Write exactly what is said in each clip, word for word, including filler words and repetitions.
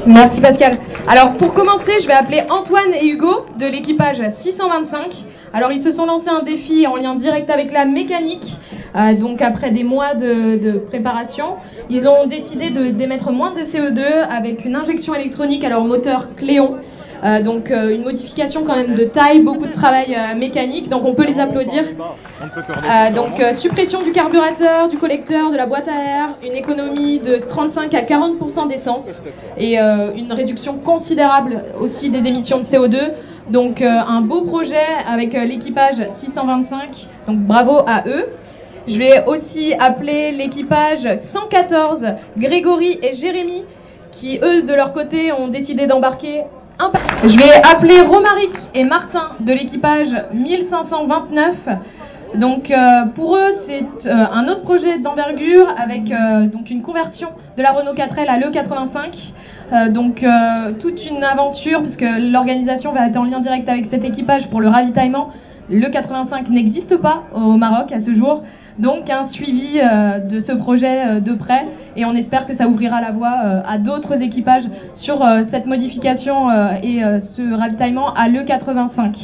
Merci Pascal. Alors pour commencer, je vais appeler Antoine et Hugo de l'équipage six cent vingt-cinq. Alors ils se sont lancés un défi en lien direct avec la mécanique. Euh, donc après des mois de, de préparation, ils ont décidé de d'émettre moins de C O deux avec une injection électronique à leur moteur Cléon. Euh, donc euh, une modification quand même de taille, beaucoup de travail euh, mécanique, donc on peut les applaudir. Euh, donc euh, suppression du carburateur, du collecteur, de la boîte à air, une économie de trente-cinq à quarante pour cent d'essence et euh, une réduction considérable aussi des émissions de C O deux. Donc euh, un beau projet avec euh, l'équipage six cent vingt-cinq, donc bravo à eux. Je vais aussi appeler l'équipage cent quatorze, Grégory et Jérémy, qui eux de leur côté ont décidé d'embarquer. Je vais appeler Romaric et Martin de l'équipage mille cinq cent vingt-neuf. Donc euh, pour eux c'est euh, un autre projet d'envergure avec euh, donc une conversion de la Renault quatre L à l'E quatre-vingt-cinq. Euh, donc euh, toute une aventure parce que l'organisation va être en lien direct avec cet équipage pour le ravitaillement. Le quatre-vingt-cinq n'existe pas au Maroc à ce jour. Donc un suivi euh, de ce projet euh, de près et on espère que ça ouvrira la voie euh, à d'autres équipages sur euh, cette modification euh, et euh, ce ravitaillement à l'E quatre-vingt-cinq.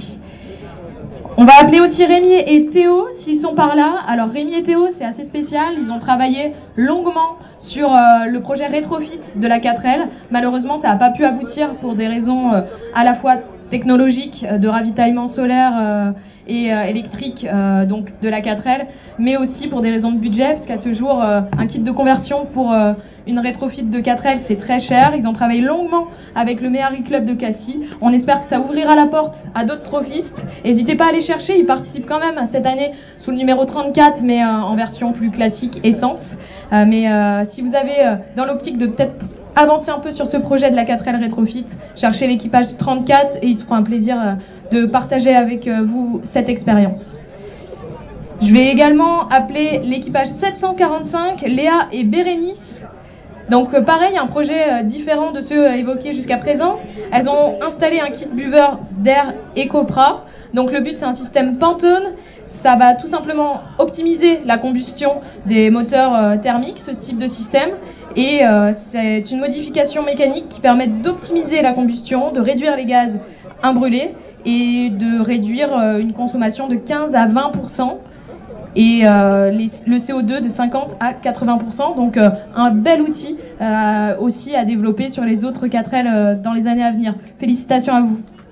On va appeler aussi Rémi et Théo s'ils sont par là. Alors Rémi et Théo c'est assez spécial, ils ont travaillé longuement sur euh, le projet rétrofit de la quatre L. Malheureusement ça n'a pas pu aboutir pour des raisons euh, à la fois technologiques de ravitaillement solaire euh, et euh, électrique euh, donc de la quatre L, mais aussi pour des raisons de budget, parce qu'à ce jour, euh, un kit de conversion pour euh, une rétrofit de quatre L, c'est très cher. Ils ont travaillé longuement avec le Méhari Club de Cassis. On espère que ça ouvrira la porte à d'autres trophistes. N'hésitez pas à les chercher, ils participent quand même cette année sous le numéro trente-quatre, mais euh, en version plus classique, essence. Euh, mais euh, si vous avez euh, dans l'optique de peut-être avancer un peu sur ce projet de la quatre L rétrofit, cherchez l'équipage trente-quatre et ils se feront un plaisir euh, de partager avec vous cette expérience. Je vais également appeler l'équipage sept cent quarante-cinq, Léa et Bérénice. Donc pareil, un projet différent de ceux évoqués jusqu'à présent. Elles ont installé un kit buveur d'air Ecopra. Donc le but c'est un système Pantone. Ça va tout simplement optimiser la combustion des moteurs euh, thermiques, ce type de système. Et euh, c'est une modification mécanique qui permet d'optimiser la combustion, de réduire les gaz imbrûlés et de réduire euh, une consommation de quinze à vingt pour cent et euh, les, le C O deux de cinquante à quatre-vingts pour cent. Donc euh, un bel outil euh, aussi à développer sur les autres quatre L euh, dans les années à venir. Félicitations à vous.